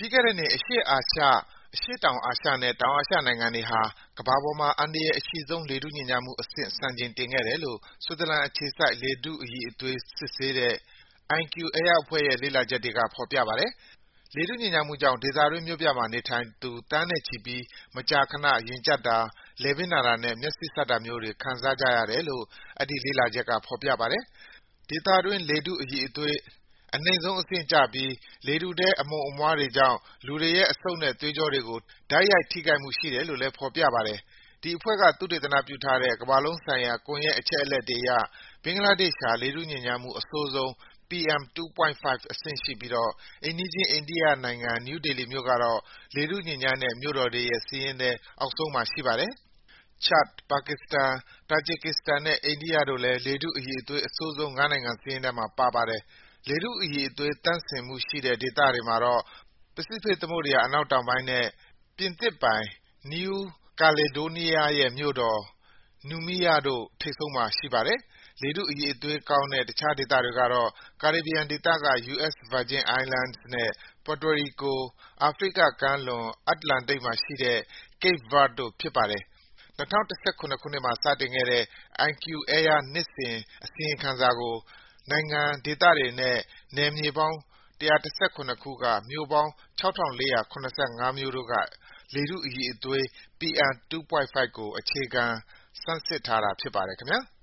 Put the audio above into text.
ပြီးခဲ့တဲ့နှစ် အရှေ့အာရှ၊ အရှေ့တောင်အာရှနဲ့ တောင်အာရှနိုင်ငံတွေဟာ ကမ္ဘာပေါ်မှာ အန္တရာယ်အရှိဆုံး လေထုညစ်ညမ်းမှုအဆင့် စံချိန်တင်ခဲ့တယ်လို့ ဆွစ်ဇာလန်အခြေစိုက် လေထုအရည်အသွေး စစ်ဆေးတဲ့ IQ Air အဖွဲ့ရဲ့ လေ့လာချက်တွေက ဖော်ပြပါတယ်။ လေထုညစ်ညမ်းမှုကြောင့် ဒေသတွင်းမြို့ပြမှာနေထိုင်သူ သန်းနဲ့ချီပြီး မကြာခဏ ရင်ကျပ်တာ၊ လည်ပင်းနာတာနဲ့ မျက်စိစပ်တာမျိုးတွေ ခံစားကြရတယ်လို့ အဲဒီ လေ့လာချက်က ဖော်ပြပါတယ်။ ဒေသတွင်း လေထုအရည်အသွေး အနိမ့်ဆုံးအဆင့်ကျပြီး လေထုထဲ အမှုန်အမွှားတွေကြောင့် လူတွေရဲ့ အဆုတ်နဲ့ သွေးကြောတွေကို တိုက်ရိုက်ထိခိုက်မှုရှိတယ်လို့လည်း ဖော်ပြပါတယ်။ ဒီအဖွဲ့က သုတေသနပြုထားတဲ့ ကမ္ဘာလုံးဆိုင်ရာ ကွန်ရက်အချက်အလက်တွေအရ ဘင်္ဂလားဒေ့ရှ်ဟာ လေထုညစ်ညမ်းမှု အဆိုးဆုံး PM2.5 အဆင့်ရှိပြီးတော့ အိမ်နီးချင်း အိန္ဒိယနိုင်ငံ နယူးဒေလီမြို့ကတော့ လေထုညစ်ညမ်းတဲ့ မြို့တော်တွေရဲ့ စာရင်းထဲ အောက်ဆုံးမှာ ရှိပါတယ်။ Chad, Pakistan, Tajikistan နဲ့ အိန္ဒိယတို့လည်း လေထုအရည်အသွေး အဆိုးဆုံး ၅ နိုင်ငံစာရင်းထဲမှာ ပါပါတယ်။ လေထုအရည်အသွေး သန့်စင်မှုရှိတဲ့ ဒေသတွေမှာတော့ ပစိဖိတ်သမုဒ္ဒယာ အနောက်တောင်ပိုင်းနဲ့ ပြင်သစ်ပိုင် New Caledonia ရဲ့ မြို့တော် Nouméa တို့ ထိပ်ဆုံးမှာ ရှိပါတယ်။ လေထုအရည်အသွေးကောင်းတဲ့ တခြားဒေသတွေကတော့ ကာရစ်ဘီယံဒေသက US Virgin Islands နဲ့ Puerto Rico ၊ အာဖရိကကမ်းလွန် အတ္တလန္တိတ်မှာရှိတဲ့ Cape Verde တို့ ဖြစ်ပါတယ်။ ၂၀၁၇ ခုနှစ်မှာ စတင်ခဲ့တဲ့ IQ Air နှစ်စဉ် အစီရင်ခံစာကို နိုင်ငံ၊ ဒေသတွေနဲ့ နယ်မြေပေါင်း ၁၁၇ ခုက မြို့ပေါင်း ၆,၄၇၅ မြို့တို့က လေထုအရည်အသွေး PM2.5 ကို အခြေခံ ဆန်းစစ်ထားတာ ဖြစ်ပါတယ် ခင်ဗျား။